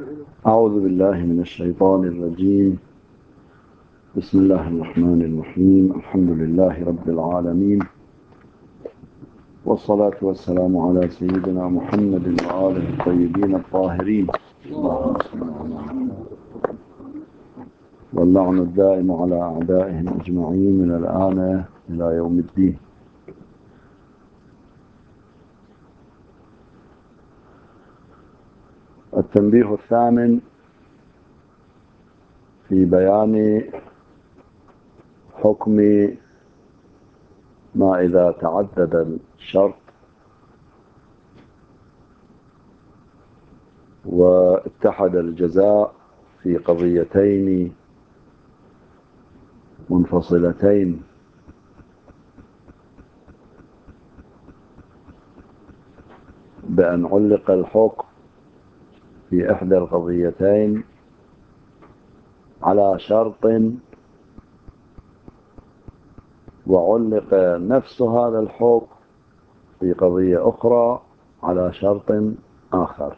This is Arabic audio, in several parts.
أعوذ بالله من الشيطان الرجيم. بسم الله الرحمن الرحيم. الحمد لله رب العالمين، والصلاة والسلام على سيدنا محمد وآله الطيبين الطاهرين، اللهم صل على محمد. واللعن الدائم على أعدائهم أجمعين من الآن إلى يوم الدين. التنبيه الثامن في بيان حكم ما إذا تعدد الشرط واتحد الجزاء في قضيتين منفصلتين، بأن علق الحكم في إحدى القضيتين على شرط، وعلق نفس هذا الحكم في قضية أخرى على شرط آخر.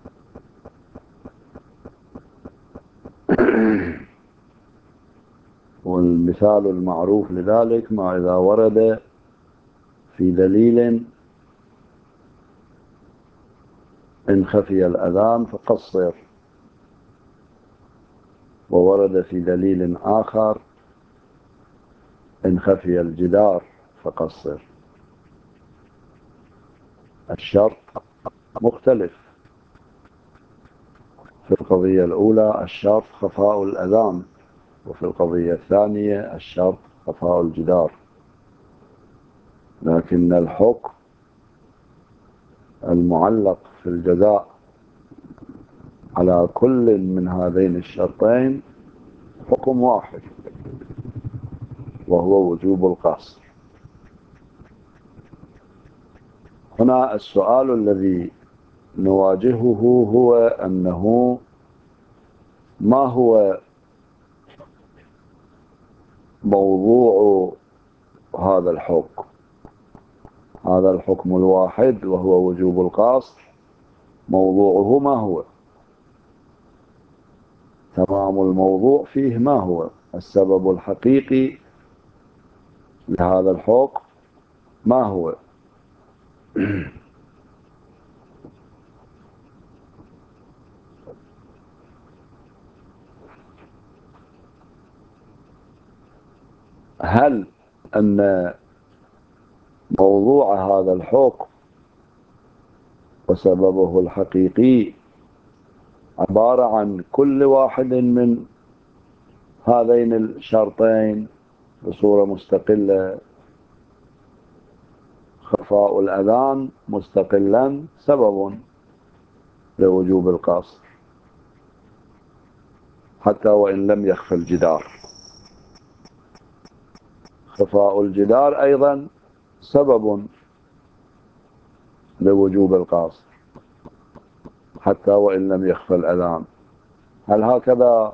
والمثال المعروف لذلك ما إذا ورد في دليل إن خفي الأذان فقصر، وورد في دليل آخر إن خفي الجدار فقصر. الشرط مختلف. في القضية الأولى الشرط خفاء الأذان، وفي القضية الثانية الشرط خفاء الجدار، لكن الحكم المعلق في الجزاء على كل من هذين الشرطين حكم واحد، وهو وجوب القصر. هنا السؤال الذي نواجهه هو أنه ما هو موضوع هذا الحكم؟ هذا الحكم الواحد وهو وجوب القصر، موضوعه ما هو؟ تمام الموضوع فيه ما هو؟ السبب الحقيقي لهذا الحكم ما هو؟ هل أن موضوع هذا الحكم وسببه الحقيقي عبارة عن كل واحد من هذين الشرطين بصورة مستقلة؟ خفاء الأذان مستقلا سبب لوجوب القصر حتى وإن لم يخف الجدار. خفاء الجدار أيضا سبب لوجوب القصر حتى وإن لم يخف الأذان. هل هكذا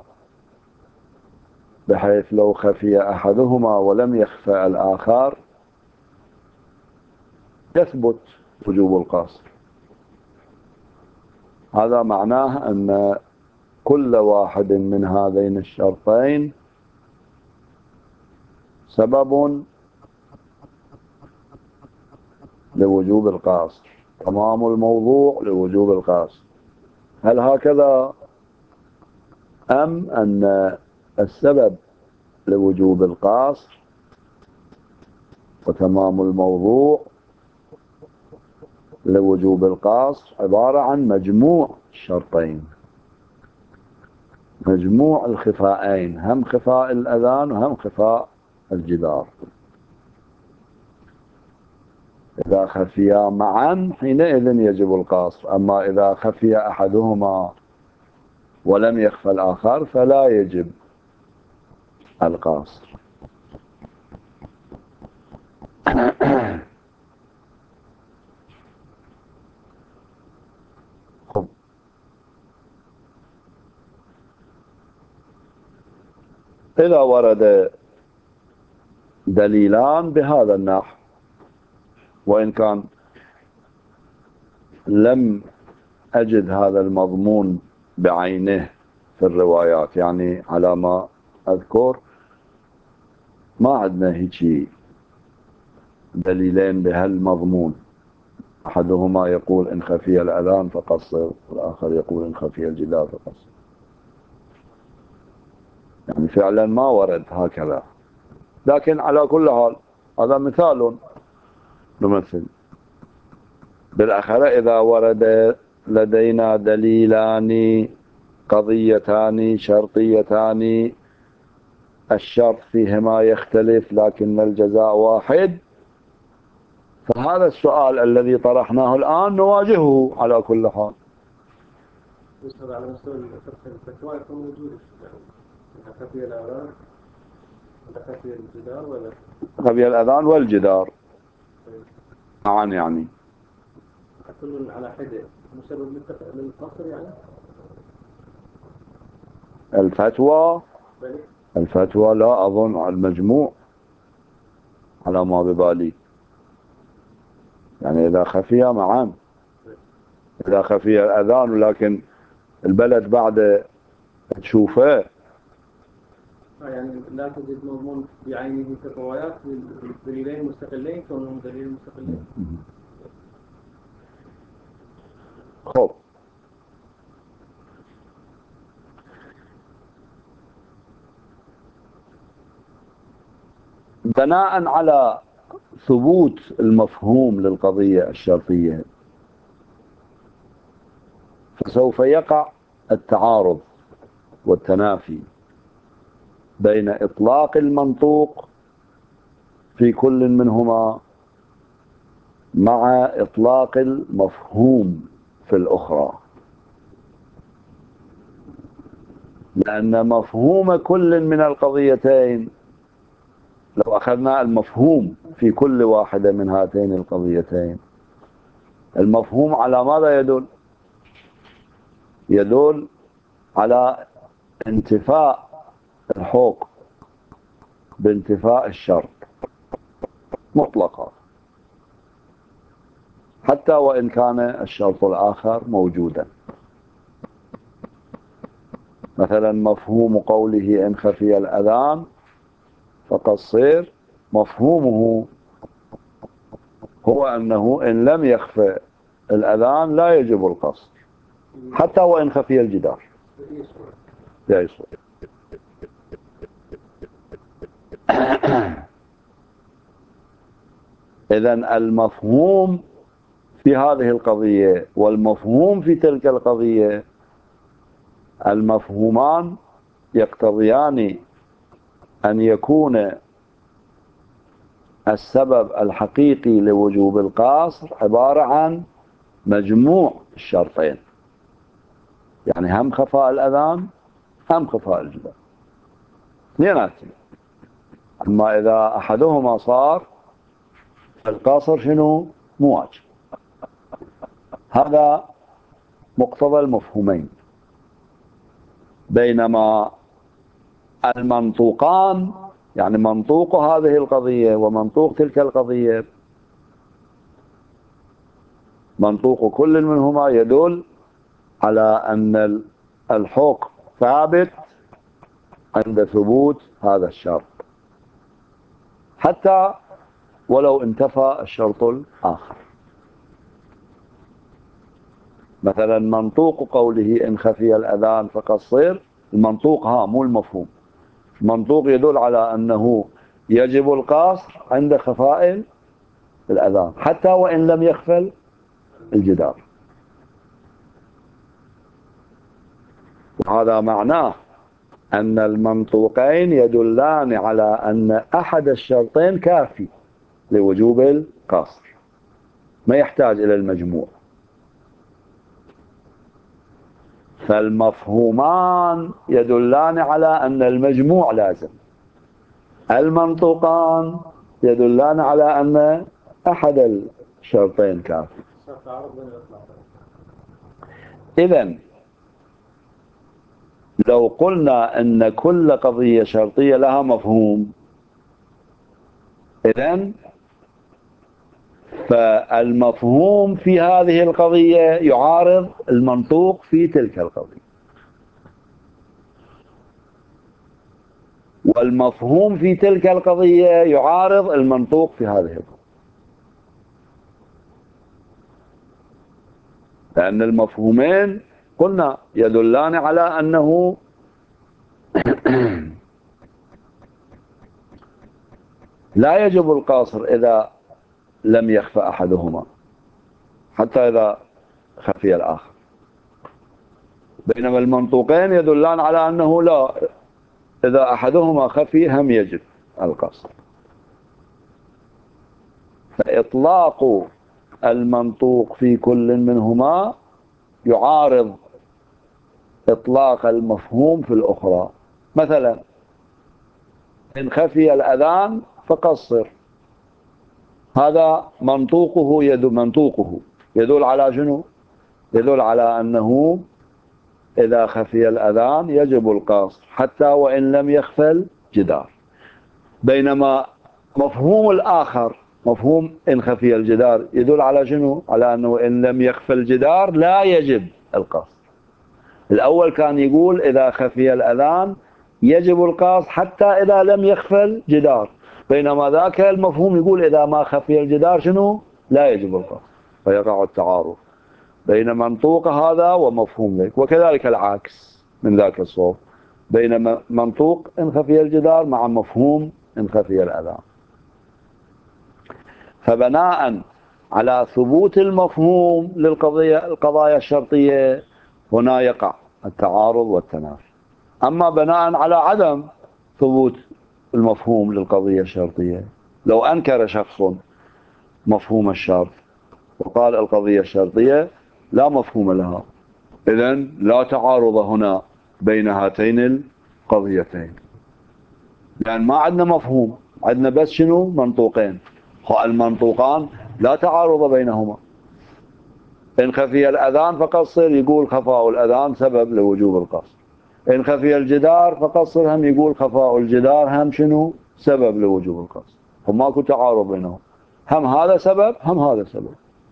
بحيث لو خفي أحدهما ولم يخفى الآخر يثبت وجوب القصر؟ هذا معناه أن كل واحد من هذين الشرطين سبب لوجوب القصر، تمام الموضوع لوجوب القصر. هل هكذا أم أن السبب لوجوب القصر وتمام الموضوع لوجوب القصر عبارة عن مجموع الشرطين، مجموع الخفاءين، هم خفاء الأذان وهم خفاء الجدار؟ إذا خفيا معا حينئذ يجب القصر، أما إذا خفي أحدهما ولم يخفى الآخر فلا يجب القصر. إذا ورد دليلان بهذا النحو، وإن كان لم أجد هذا المضمون بعينه في الروايات. يعني على ما أذكر ما عندنا هيك دليلين بهالمضمون، أحدهما يقول إن خفي الأذان فقصر، والآخر يقول إن خفي الجدار فقصر. يعني فعلا ما ورد هكذا، لكن على كل حال هذا مثال نمثل. بالأخرى إذا ورد لدينا دليلان قضيتان شرطيتان الشرط فيهما يختلف لكن الجزاء واحد، فهذا السؤال الذي طرحناه الآن نواجهه على كل حال. يشهد على مستوى الفتوى يكون موجود خفي الأذان خفي الجدار ولا خفي الأذان والجدار معا يعني كل على حدة مسبب للقصر يعني الفتوى لا أظن على المجموع على ما ببالي، يعني إذا خفي معا، إذا خفي الأذان لكن البلد بعد تشوفه يعني لا توجد مضمون بعينه في الروايات دليلين مستقلين كونهم دليلين مستقلين. خب بناء على ثبوت المفهوم للقضية الشرطية فسوف يقع التعارض والتنافي بين إطلاق المنطوق في كل منهما مع إطلاق المفهوم في الأخرى، لأن مفهوم كل من القضيتين لو أخذنا المفهوم في كل واحدة من هاتين القضيتين، المفهوم على ماذا يدل؟ يدل على انتفاء الحكم بانتفاء الشرط مطلقا، حتى وإن كان الشرط الآخر موجودا. مثلا مفهوم قوله إن خفي الأذان فقصير، مفهومه هو أنه إن لم يخفى الأذان لا يجب القصر حتى وإن خفي الجدار. يسوع إذن المفهوم في هذه القضية والمفهوم في تلك القضية، المفهومان يقتضيان أن يكون السبب الحقيقي لوجوب القصر عبارة عن مجموع الشرطين، يعني هم خفاء الأذان هم خفاء الجدار اثنيناتهم. أما إذا أحدهما صار القاصر شنو؟ مواجب. هذا مقتضى المفهومين. بينما المنطوقان يعني منطوق هذه القضية ومنطوق تلك القضية، منطوق كل منهما يدل على أن الحكم ثابت عند ثبوت هذا الشرط حتى ولو انتفى الشرط الآخر. مثلا منطوق قوله إن خفي الأذان فقصر، المنطوق مو المفهوم، المنطوق يدل على أنه يجب القصر عند خفاء الأذان حتى وإن لم يخفل الجدار. وهذا معناه أن المنطوقين يدلان على أن أحد الشرطين كافي لوجوب القصر، ما يحتاج إلى المجموع. فالمفهومان يدلان على أن المجموع لازم، المنطوقان يدلان على أن أحد الشرطين كافي. إذن لو قلنا أن كل قضية شرطية لها مفهوم، إذن فالمفهوم في هذه القضية يعارض المنطوق في تلك القضية. والمفهوم في تلك القضية يعارض المنطوق في هذه القضية، لأن المفهومين قلنا يدلان على أنه لا يجب القصر إذا لم يخفى أحدهما حتى إذا خفي الآخر، بينما المنطوقين يدلان على أنه لا، إذا أحدهما خفي هم يجب القصر. فإطلاق المنطوق في كل منهما يعارض إطلاق المفهوم في الأخرى. مثلا إن خفي الأذان فقصر، هذا منطوقه يدل على شنو؟ يدل على أنه إذا خفي الأذان يجب القصر حتى وإن لم يخفى الجدار. بينما مفهوم الآخر، مفهوم إن خفي الجدار، يدل على شنو؟ على أنه إن لم يخفى الجدار لا يجب القصر. الأول كان يقول إذا خفي الأذان يجب القصر حتى إذا لم يخفى الجدار، بينما ذاك المفهوم يقول إذا ما خفي الجدار شنو؟ لا يجب القصر. فيقع التعارض بين منطوق هذا ومفهوم ذاك، وكذلك العكس من ذاك الصوب، بين منطوق إن خفي الجدار مع مفهوم إن خفي الأذان. فبناء على ثبوت المفهوم القضايا الشرطية هنا يقع التعارض والتنافي. أما بناء على عدم ثبوت المفهوم للقضية الشرطية، لو أنكر شخص مفهوم الشرط وقال القضية الشرطية لا مفهوم لها، إذن لا تعارض هنا بين هاتين القضيتين، لأن ما عندنا مفهوم، عندنا بس شنو؟ منطوقين. المنطوقان لا تعارض بينهما. إن خفي الأذان فقصر، يقول خفاء الأذان سبب لوجوب القصر. إن خفي الجدار فقصر، هم يقول خفاء الجدار هم شنو؟ سبب لوجوب القصر. هم ماكو تعارض بينهم، هم هذا سبب هم هذا سبب.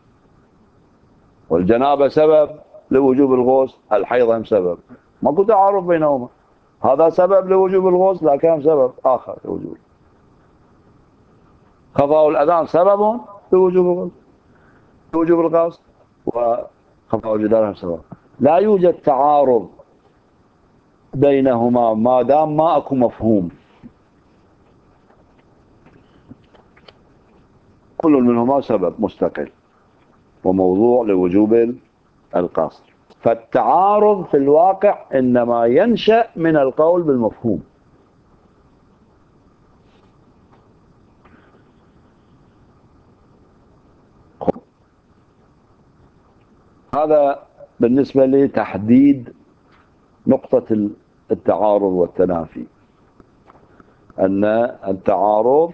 والجنابة سبب لوجوب الغسل، الحيض هم سبب، ماكو تعارض بينهما. هذا سبب لوجوب الغسل لكن هم سبب آخر لوجوب. خفاء الأذان سبب لوجوب الغسل، وخفاء الجدار هم سبب. لا يوجد تعارض بينهما ما دام ما اكو مفهوم. كل منهما سبب مستقل وموضوع لوجوب القصر. فالتعارض في الواقع إنما ينشأ من القول بالمفهوم. هذا بالنسبة لتحديد نقطة التعارض والتنافي، أن التعارض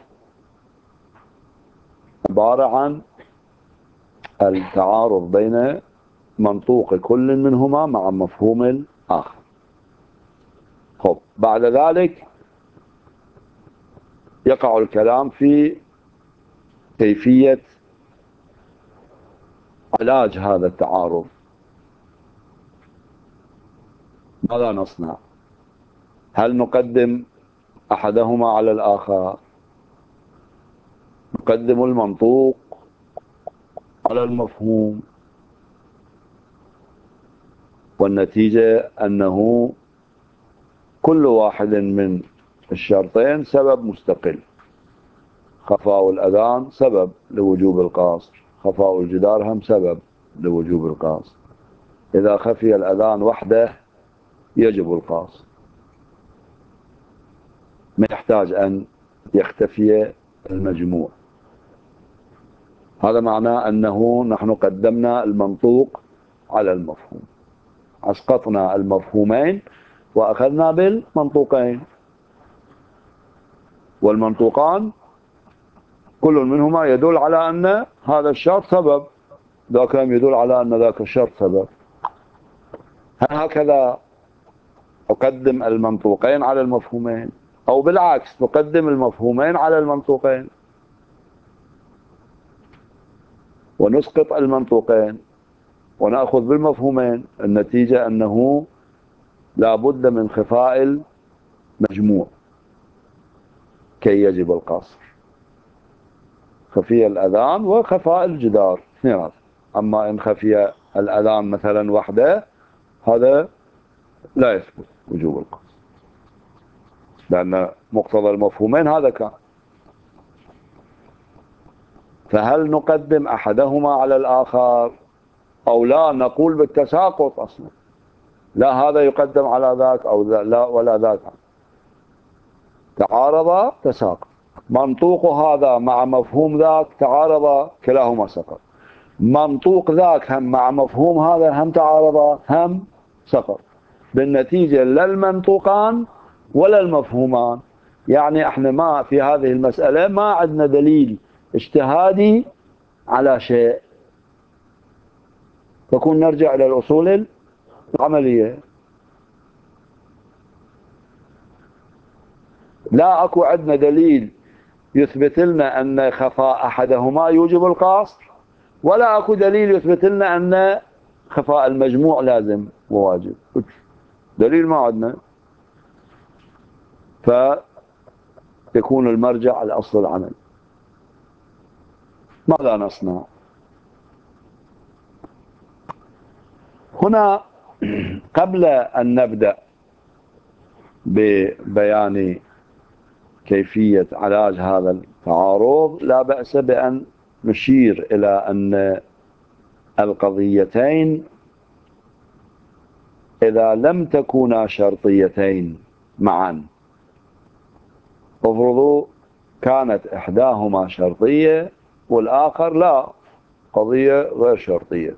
عبارة عن التعارض بين منطوق كل منهما مع مفهوم الآخر. بعد ذلك يقع الكلام في كيفية علاج هذا التعارض. ماذا نصنع؟ هل نقدم أحدهما على الآخر؟ نقدم المنطوق على المفهوم، والنتيجة أنه كل واحد من الشرطين سبب مستقل. خفاء الأذان سبب لوجوب القصر، خفاء الجدار هم سبب لوجوب القصر. إذا خفي الأذان وحده يجب القصر، ما يحتاج أن يختفي المجموع. هذا معناه أنه نحن قدمنا المنطوق على المفهوم، أسقطنا المفهومين وأخذنا بالمنطوقين، والمنطوقان كل منهما يدل على أن هذا الشرط سبب، ذاك يدل على أن ذاك الشرط سبب. هكذا أقدم المنطوقين على المفهومين، أو بالعكس نقدم المفهومين على المنطوقين ونسقط المنطوقين ونأخذ بالمفهومين. النتيجة أنه لا بد من خفاء المجموع، كي يجب القصر. خفي الأذان وخفاء الجدار اثنين. أما إن خفي الأذان مثلا وحده هذا لا يثبت وجوب القصر، لأن مقتضى المفهومين هذا كان. فهل نقدم أحدهما على الآخر أو لا نقول بالتساقط أصلا؟ لا هذا يقدم على ذاك أو لا ولا ذاك، تعارض تساقط. منطوق هذا مع مفهوم ذاك تعارض كلاهما سقط. منطوق ذاك هم مع مفهوم هذا هم تعارض هم سقط. بالنتيجة لا المنطوقان ولا المفهومان. يعني احنا ما في هذه المسألة ما عندنا دليل اجتهادي على شيء، فكون نرجع إلى الأصول العملية. لا أكو عندنا دليل يثبت لنا أن خفاء أحدهما يوجب القصر، ولا أكو دليل يثبت لنا أن خفاء المجموع لازم وواجب. دليل ما عندنا، فيكون المرجع على أصل العمل. ماذا نصنع هنا؟ قبل أن نبدأ ببيان كيفية علاج هذا التعارض لا بأس بأن نشير إلى أن القضيتين إذا لم تكونا شرطيتين معا، افرضوا كانت إحداهما شرطية والآخر لا، قضية غير شرطية.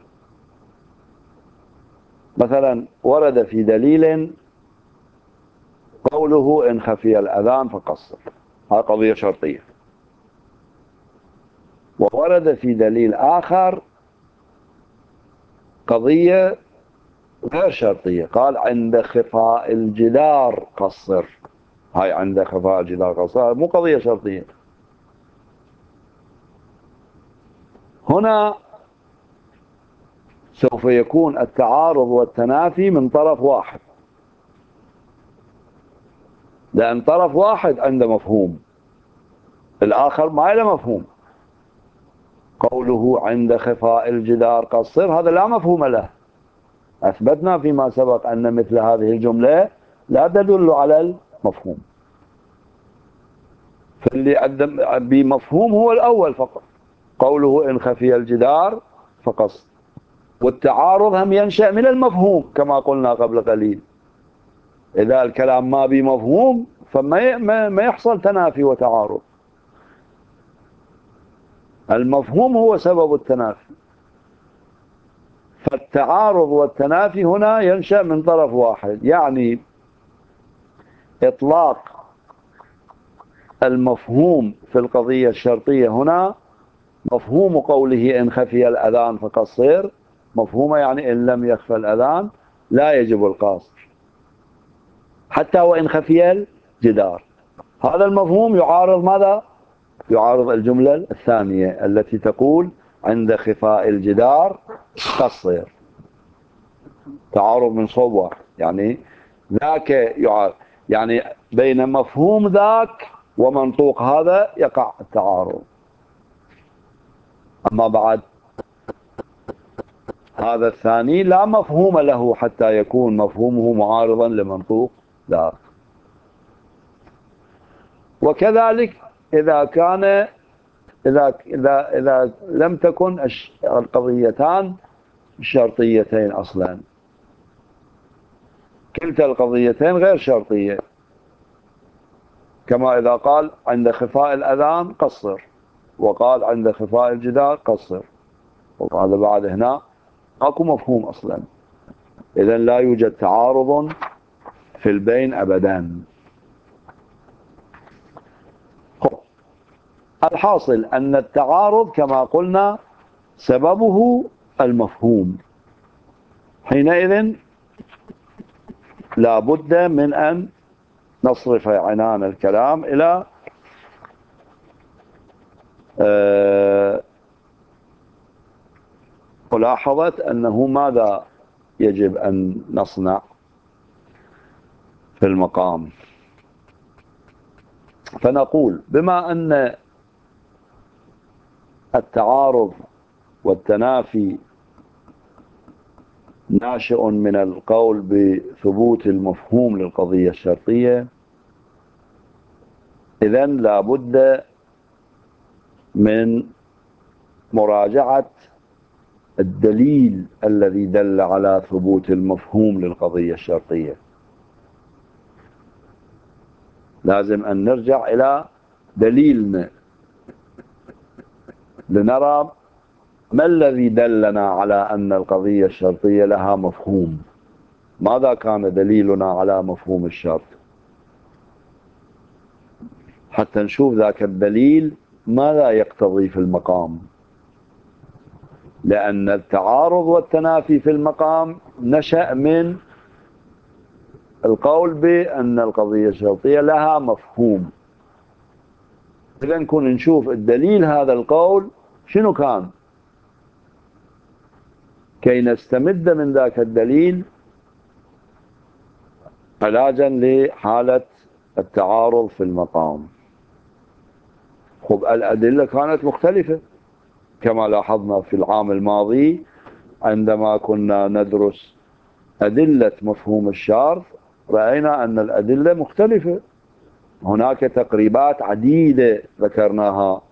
مثلا ورد في دليل قوله إن خفي الأذان فقصر، هذه قضية شرطية. وورد في دليل آخر قضية غير شرطية، قال عند خفاء الجدار قصر. هاي عند خفاء الجدار قصر مو قضية شرطية. هنا سوف يكون التعارض والتنافي من طرف واحد، لأن طرف واحد عنده مفهوم، الآخر ما له مفهوم. قوله عند خفاء الجدار قصر هذا لا مفهوم له. أثبتنا فيما سبق أن مثل هذه الجملة لا تدل على المفهوم، فاللي بمفهوم هو الأول فقط، قوله إن خفي الجدار فقصر. والتعارض هم ينشأ من المفهوم كما قلنا قبل قليل. إذا الكلام ما بمفهوم فما ما يحصل تنافي وتعارض. المفهوم هو سبب التنافي، فالتعارض والتنافي هنا ينشأ من طرف واحد. يعني إطلاق المفهوم في القضية الشرطية هنا، مفهوم قوله إن خفي الأذان فقصر، مفهومه يعني إن لم يخفى الأذان لا يجب القصر حتى وإن خفي الجدار. هذا المفهوم يعارض ماذا؟ يعارض الجملة الثانية التي تقول عند خفاء الجدار قصر. تعارض من صوب واحد، يعني ذاك يعارض، يعني بين مفهوم ذاك ومنطوق هذا يقع التعارض. أما بعد هذا الثاني لا مفهوم له حتى يكون مفهومه معارضا لمنطوق ذاك. وكذلك إذا كان إذا لم تكن القضيتان شرطيتين أصلا، كلتا القضيتين غير شرطية، كما إذا قال عند خفاء الأذان قصر وقال عند خفاء الجدار قصر، وهذا بعد هنا اكو مفهوم أصلا. إذن لا يوجد تعارض في البين أبدا. الحاصل أن التعارض كما قلنا سببه المفهوم. حينئذ لا بد من أن نصرف عنان الكلام إلى ملاحظة أنه ماذا يجب أن نصنع في المقام. فنقول بما أن التعارض والتنافي ناشئ من القول بثبوت المفهوم للقضية الشرطية، إذن لا بد من مراجعة الدليل الذي دل على ثبوت المفهوم للقضية الشرطية. لازم أن نرجع إلى دليلنا لنرى ما الذي دلنا على أن القضية الشرطية لها مفهوم. ماذا كان دليلنا على مفهوم الشرط، حتى نشوف ذاك الدليل ماذا يقتضي في المقام. لأن التعارض والتنافي في المقام نشأ من القول بأن القضية الشرطية لها مفهوم. إذا نكون نشوف الدليل هذا القول شنو كان، كي نستمد من ذاك الدليل علاجا لحالة التعارض في المقام. خب الأدلة كانت مختلفة كما لاحظنا في العام الماضي عندما كنا ندرس أدلة مفهوم الشرط، رأينا أن الأدلة مختلفة. هناك تقريبات عديدة ذكرناها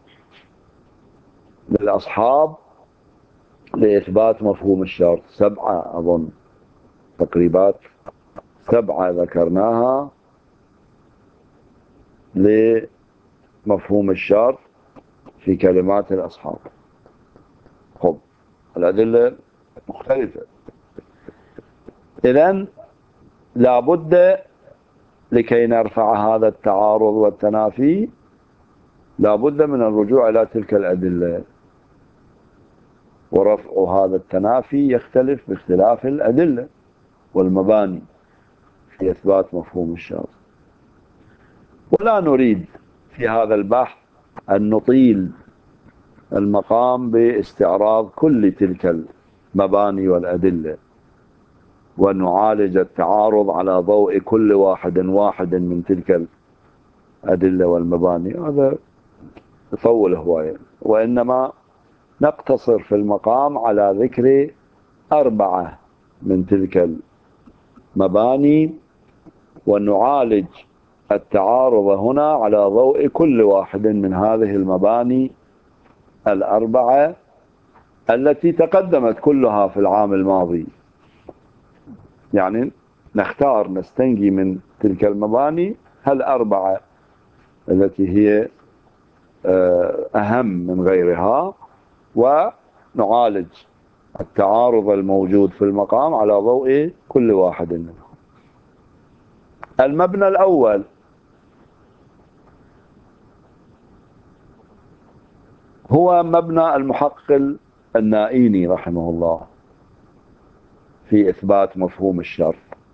للأصحاب لإثبات مفهوم الشرط، 7 أظن، تقريبات 7 ذكرناها لمفهوم الشرط في كلمات الأصحاب. خب الأدلة مختلفة. إذن لابد لكي نرفع هذا التعارض والتنافي لابد من الرجوع إلى تلك الأدلة، ورفع هذا التنافي يختلف باختلاف الأدلة والمباني في إثبات مفهوم الشرط. ولا نريد في هذا البحث أن نطيل المقام باستعراض كل تلك المباني والأدلة ونعالج التعارض على ضوء كل واحد من تلك الأدلة والمباني، هذا يطول هواية. وإنما نقتصر في المقام على ذكر 4 من تلك المباني ونعالج التعارض هنا على ضوء كل واحد من هذه المباني 4 التي تقدمت كلها في العام الماضي. يعني نختار نستنجي من تلك المباني 4 التي هي أهم من غيرها، ونعالج التعارض الموجود في المقام على ضوء كل واحد منهم. المبنى الأول هو مبنى المحقق النائيني رحمه الله في إثبات مفهوم الشرط،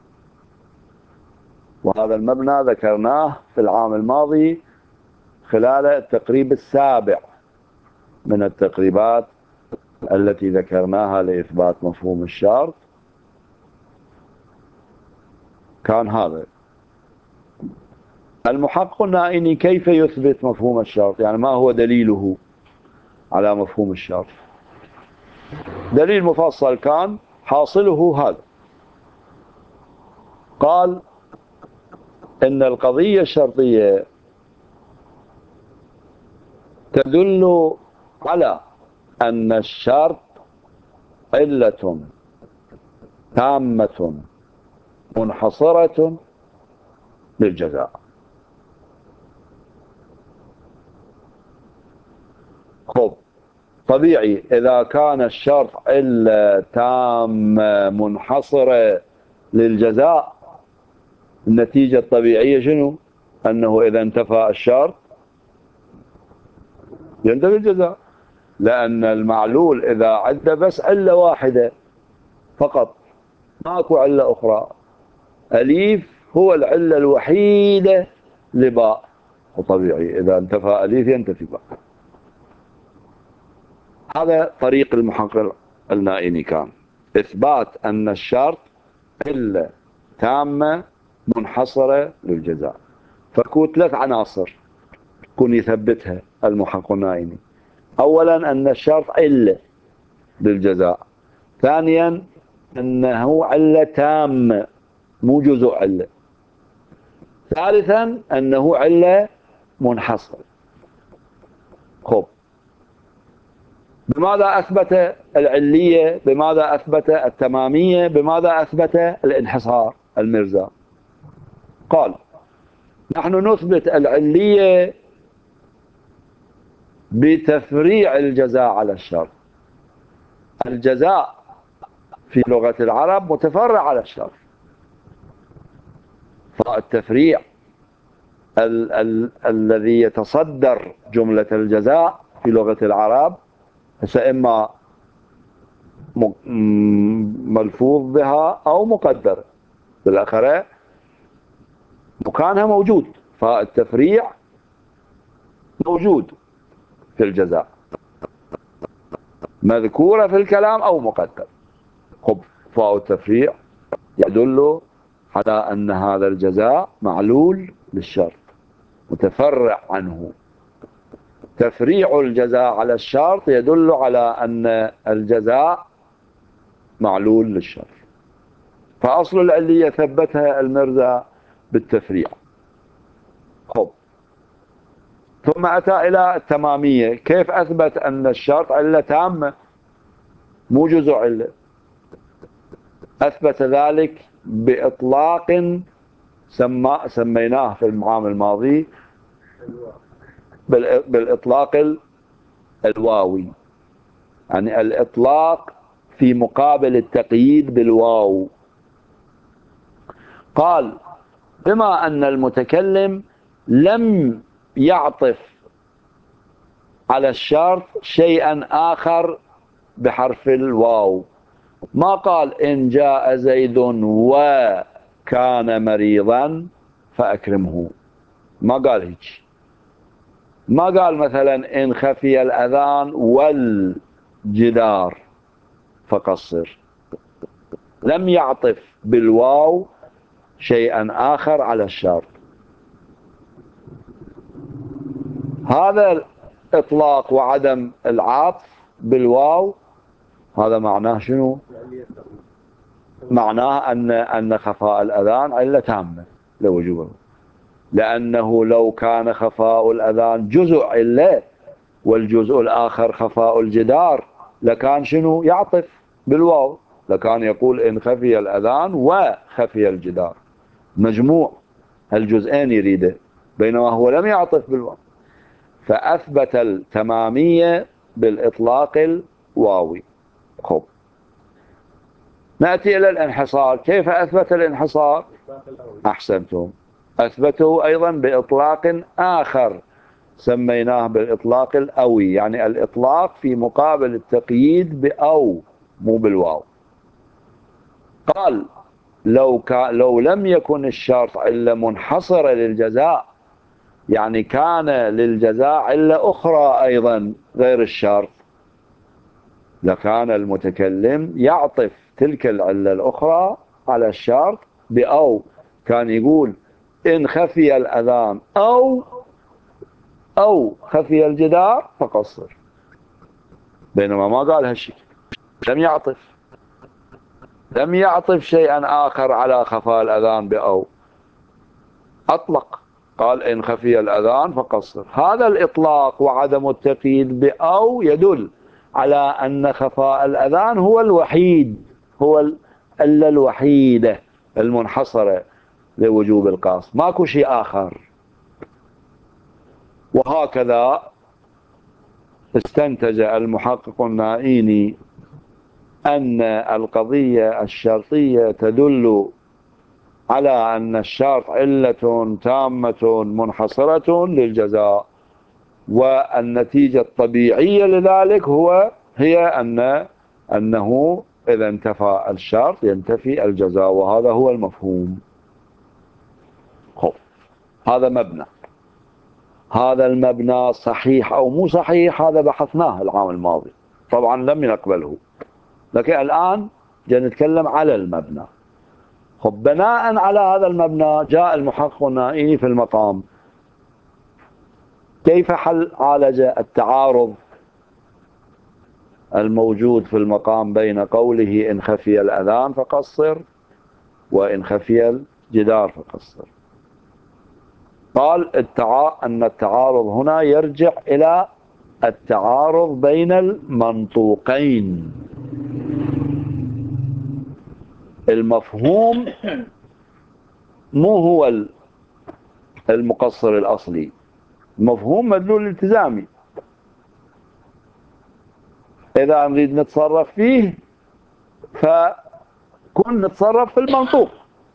وهذا المبنى ذكرناه في العام الماضي خلال التقريب السابع من التقريبات التي ذكرناها لإثبات مفهوم الشرط. كان هذا المحقق النائيني كيف يثبت مفهوم الشرط، يعني ما هو دليله على مفهوم الشرط. دليل مفصل كان حاصله هذا، قال إن القضية الشرطية تدل على أن الشرط علة تامة منحصرة للجزاء. خب طبيعي إذا كان الشرط علة تامة منحصرة للجزاء، النتيجة الطبيعية شنو؟ أنه إذا انتفى الشرط ينتفي الجزاء، لأن المعلول إذا عد بس علة واحدة فقط ماكو علة أخرى، أليف هو العلة الوحيدة لباء، وطبيعي إذا انتفى أليف ينتفي باء. هذا طريق المحقق النائيني، كان إثبات أن الشرط علة تامة منحصرة للجزاء. فكو 3 عناصر: كن يثبتها المحقق النائيني. أولا أن الشرط علة للجزاء، ثانيا أنه علة تامة مو جزء علة، ثالثا أنه علة منحصر. خب، بماذا أثبت العلية؟ بماذا أثبت التمامية؟ بماذا أثبت الانحصار المرزا؟ قال: نحن نثبت العلية بتفريع الجزاء على الشرط. الجزاء في لغة العرب متفرع على الشرط، فالتفريع الذي يتصدر جملة الجزاء في لغة العرب إما ملفوظ بها أو مقدر، بالآخرة مكانها موجود، فالتفريع موجود في الجزاء، مذكورة في الكلام أو مقدر. خب، فاء التفريع يدل على أن هذا الجزاء معلول للشرط متفرع عنه. تفريع الجزاء على الشرط يدل على أن الجزاء معلول للشرط، فأصل العلية ثبتها المرزا بالتفريع. خب، ثم أتى إلى التمامية. كيف أثبت أن الشرط علة تامة مو جزء علة؟ أثبت ذلك بإطلاق سميناه في العام الماضي بالإطلاق الواوي، يعني الإطلاق في مقابل التقييد بالواو. قال: بما أن المتكلم لم يعطف على الشرط شيئا آخر بحرف الواو، ما قال إن جاء زيد وكان مريضا فأكرمه، ما قال هيك. ما قال مثلا إن خفي الأذان والجدار فقصر. لم يعطف بالواو شيئا آخر على الشرط. هذا الإطلاق وعدم العطف بالواو هذا معناه شنو؟ معناه أن خفاء الأذان علة تامة لوجوبه، لأنه لو كان خفاء الأذان جزء علة والجزء الآخر خفاء الجدار لكان شنو؟ يعطف بالواو، لكان يقول إن خفي الأذان وخفي الجدار، مجموع الجزئين يريده، بينما هو لم يعطف بالواو، فأثبت التمامية بالإطلاق الواوي. خب، نأتي إلى الانحصار. كيف أثبت الانحصار؟ أحسنتم، أثبته أيضا بإطلاق آخر سميناه بالإطلاق الأوي، يعني الإطلاق في مقابل التقييد بأو مو بالواو. قال: لو لم يكن الشرط علة منحصرة للجزاء، يعني كان للجزاء علة أخرى أيضا غير الشرط، لكان المتكلم يعطف تلك العلة الأخرى على الشرط بأو، كان يقول إن خفي الأذان أو خفي الجدار فقصر، بينما ما قال هالشيء، لم يعطف شيئا آخر على خفاء الأذان بأو، أطلق، قال إن خفي الأذان فقصر. هذا الإطلاق وعدم التقييد بأو يدل على أن خفاء الأذان هو الوحيد، هو العلة الوحيدة المنحصرة لوجوب القصر، ماكو شيء آخر. وهكذا استنتج المحقق النائيني أن القضية الشرطية تدل على أن الشرط علة تامة منحصرة للجزاء، والنتيجة الطبيعية لذلك هي أنه إذا انتفى الشرط ينتفي الجزاء، وهذا هو المفهوم. خب، هذا مبنى. هذا المبنى صحيح أو مو صحيح هذا بحثناه العام الماضي، طبعا لم نقبله، لكن الآن جاي نتكلم على المبنى. خب، بناء على هذا المبنى جاء المحقق النائيني في المقام كيف عالج التعارض الموجود في المقام بين قوله إن خفي الأذان فقصر وإن خفي الجدار فقصر؟ قال أن التعارض هنا يرجع إلى التعارض بين المنطوقين. المفهوم مو هو المقصر الأصلي، المفهوم مدلول التزامي. إذا نريد نتصرف فيه فكن نتصرف في المنطوق،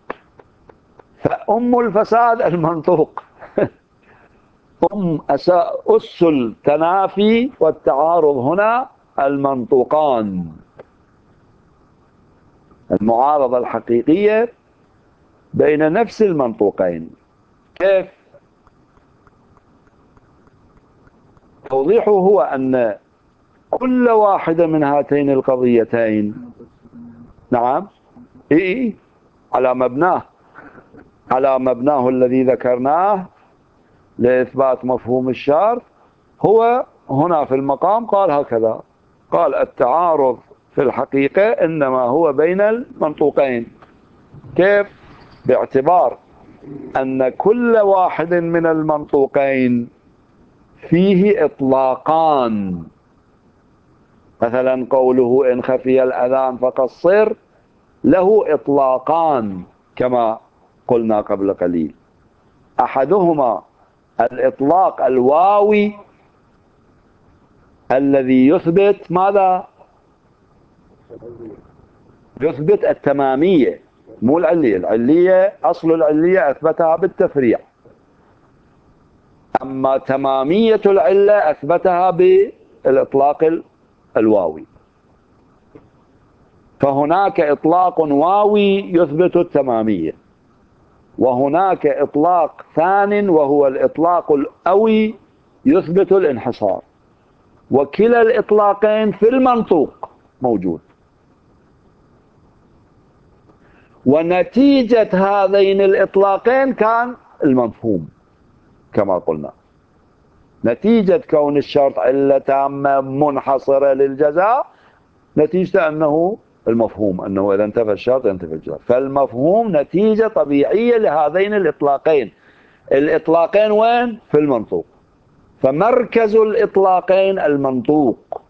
فأم الفساد المنطوق. أس التنافي والتعارض هنا المنطوقان، المعارضة الحقيقية بين نفس المنطوقين. كيف؟ توضيحه هو أن كل واحدة من هاتين القضيتين، نعم، إيه، على مبناه الذي ذكرناه لإثبات مفهوم الشرط. هو هنا في المقام قال هكذا، قال التعارض في الحقيقة إنما هو بين المنطوقين. كيف؟ باعتبار أن كل واحد من المنطوقين فيه إطلاقان. مثلا قوله إن خفي الأذان فقصر له إطلاقان كما قلنا قبل قليل. أحدهما الإطلاق الواوي الذي يثبت ماذا؟ يثبت التمامية، مو العلية. العلية أصل العلية أثبتها بالتفريع، أما تمامية العلة أثبتها بالإطلاق الواوي. فهناك إطلاق واوي يثبت التمامية، وهناك إطلاق ثان وهو الإطلاق الأوي يثبت الانحصار، وكلا الإطلاقين في المنطوق موجود. ونتيجة هذين الإطلاقين كان المفهوم كما قلنا. نتيجة كون الشرط علة تامة منحصرة للجزاء، نتيجة أنه المفهوم أنه إذا انتفى الشرط ينتفي الجزاء. فالمفهوم نتيجة طبيعية لهذين الإطلاقين. الإطلاقين وين؟ في المنطوق. فمركز الإطلاقين المنطوق.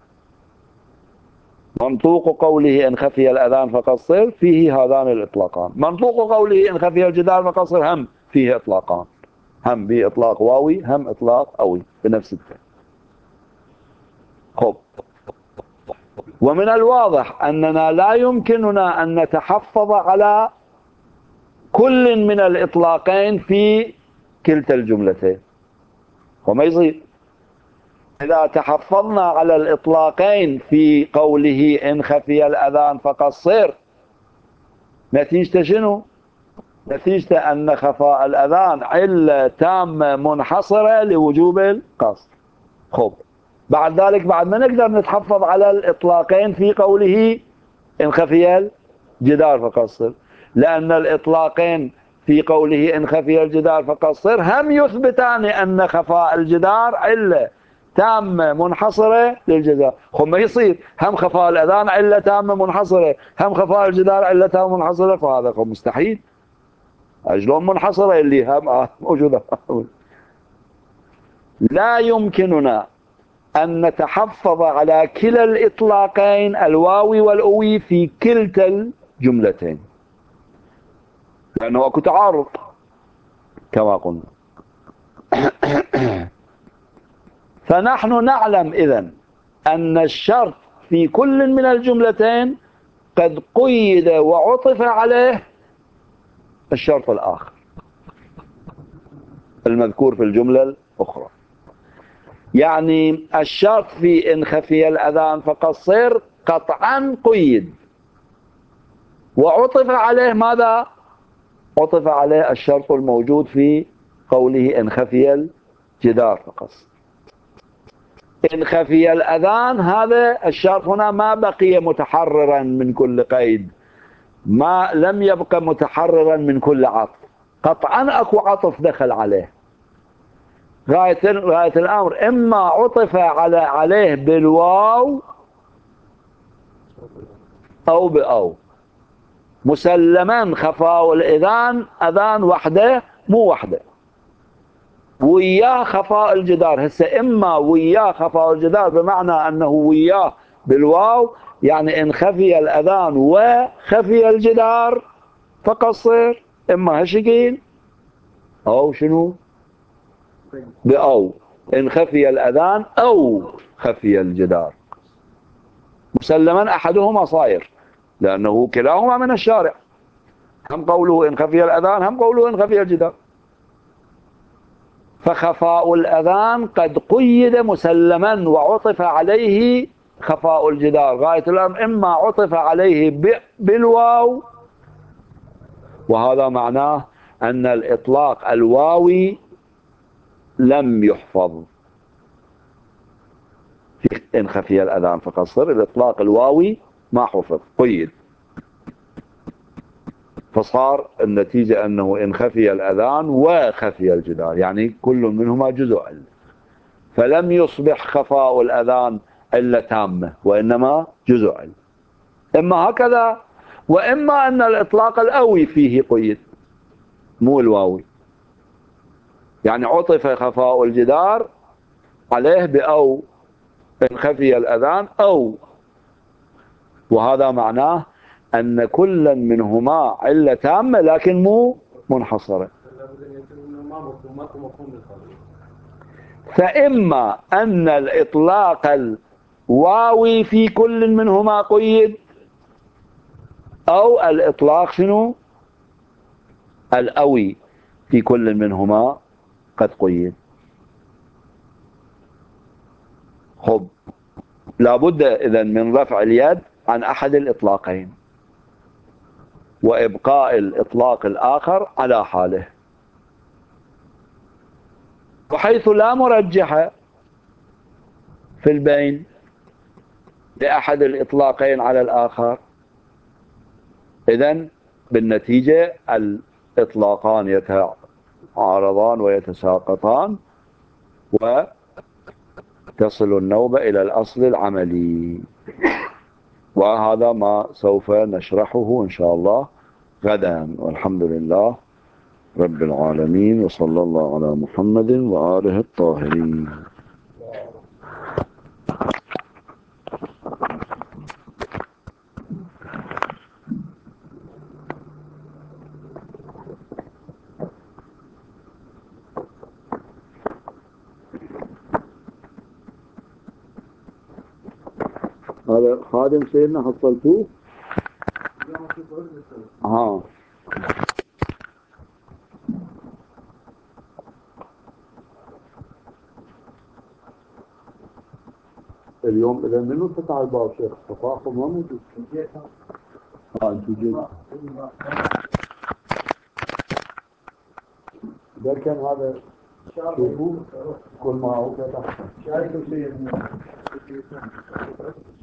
منطوق قوله إن خفي الأذان فقصر فيه هذان الإطلاقان. منطوق قوله إن خفي الجدار فقصر هم فيه إطلاقان، هم بإطلاق واوي هم إطلاق أوي بنفس التالي. خب، ومن الواضح أننا لا يمكننا أن نتحفظ على كل من الإطلاقين في كلتا الجملتين، وما يصير. إذا تحفظنا على الإطلاقين في قوله إن خفي الأذان فقصر، نتيجة شنو؟ نتيجة أن خفاء الأذان علة تامة منحصرة لوجوب القصر. خب، بعد ذلك بعد ما نقدر نتحفظ على الإطلاقين في قوله إن خفي الجدار فقصر، لأن الإطلاقين في قوله إن خفي الجدار فقصر هم يثبتان أن خفاء الجدار علة تامة منحصرة للجدار. خب ما يصير هم خفاء الأذان علة تامة منحصرة هم خفاء الجدار علة تامة منحصرة، فهذا خب مستحيل. شلون منحصرة اللي هم موجودة؟ لا يمكننا أن نتحفظ على كلا الإطلاقين الواوي والأوي في كلتا الجملتين، لأنه أكو تعارض كما قلنا. فنحن نعلم إذن أن الشرط في كل من الجملتين قد قيد وعطف عليه الشرط الآخر المذكور في الجملة الأخرى. يعني الشرط في إن خفي الأذان فقصر قطعا قيد وعطف عليه ماذا؟ عطف عليه الشرط الموجود في قوله إن خفي الجدار فقصر. إن خفي الأذان هذا الشرط هنا ما بقي متحررا من كل قيد، ما لم يبقى متحررا من كل عطف، قطعا أكو عطف دخل عليه. غاية الأمر إما عطف عليه بالواو أو بأو. مسلما خفاء الإذان أذان وحده مو وحده، وياه خفاء الجدار. هسه إما وياه خفاء الجدار بمعنى أنه وياه بالواو، يعني إن خفي الأذان وخفي الجدار فقصر، إما هشقين أو شنو بأو، إن خفي الأذان أو خفي الجدار. مسلما أحدهما صاير، لأنه كلاهما من الشارع، هم قوله إن خفي الأذان هم قوله إن خفي الجدار. فخفاء الأذان قد قيد مسلما وعطف عليه خفاء الجدار. غاية الأمر إما عطف عليه بالواو، وهذا معناه أن الإطلاق الواوي لم يحفظ في إن خفي الأذان فقصر. الإطلاق الواوي ما حفظ، قيد، فصار النتيجة أنه إن خفي الأذان وخفي الجدار، يعني كل منهما جزء علة، فلم يصبح خفاء الأذان علة تامة، وإنما جزء علة. إما هكذا، وإما أن الإطلاق الأوي فيه قيد مو الواوي، يعني عطف خفاء الجدار عليه بأو إن خفي الأذان أو، وهذا معناه أن كل منهما علة تامة لكن مو منحصرة. فإما أن الإطلاق الواوي في كل منهما قيد، أو الإطلاق شنو الأوي في كل منهما قد قيد. خب، لابد إذن من رفع اليد عن أحد الإطلاقين وإبقاء الإطلاق الآخر على حاله، وحيث لا مرجح في البين لأحد الإطلاقين على الآخر، إذن بالنتيجة الإطلاقان يتعارضان ويتساقطان، وتصل النوبة إلى الأصل العملي. وهذا ما سوف نشرحه إن شاء الله غدا، والحمد لله رب العالمين، وصلى الله على محمد وآله الطاهرين. هذا خادم سيدنا حصلتوه؟ ها اليوم إذا منو فتح الباب شيخ صفاكم ما موجود؟ انتو جيت. ده كان هذا شوفوا كل ما هو فتح شايفه سيدنا